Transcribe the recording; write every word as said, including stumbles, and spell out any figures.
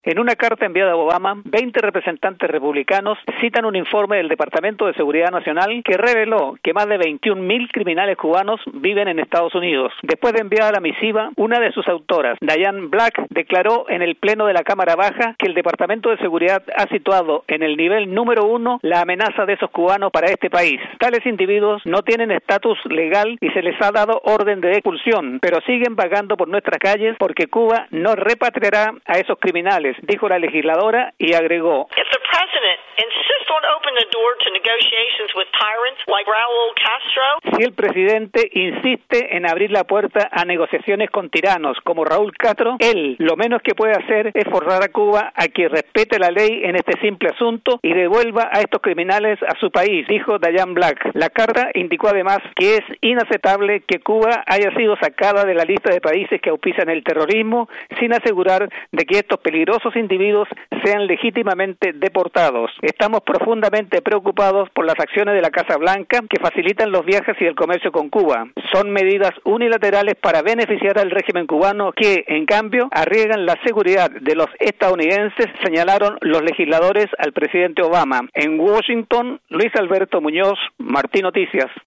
En una carta enviada a Obama, veinte representantes republicanos citan un informe del Departamento de Seguridad Nacional que reveló que más de veintiún mil criminales cubanos viven en Estados Unidos. Después de enviar la misiva, una de sus autoras, Diane Black, declaró en el Pleno de la Cámara Baja que el Departamento de Seguridad ha situado en el nivel número uno la amenaza de esos cubanos para este país. Tales individuos no tienen estatus legal y se les ha dado orden de expulsión, pero siguen vagando por nuestras calles porque Cuba no repatriará a esos criminales, dijo la legisladora y agregó: If the president insists on opening the door to negotiations with tyrants like Raúl Castro, si el presidente insiste en abrir la puerta a negociaciones con tiranos como Raúl Castro, él lo menos que puede hacer es forzar a Cuba a que respete la ley en este simple asunto y devuelva a estos criminales a su país, dijo Diane Black. La carta indicó además que es inaceptable que Cuba haya sido sacada de la lista de países que auspician el terrorismo sin asegurar de que estos peligrosos individuos sean legítimamente deportados. Estamos profundamente preocupados por las acciones de la Casa Blanca que facilitan los viajes y el comercio con Cuba. Son medidas unilaterales para beneficiar al régimen cubano que, en cambio, arriesgan la seguridad de los estadounidenses, señalaron los legisladores al presidente Obama. En Washington, Luis Alberto Muñoz, Martín Noticias.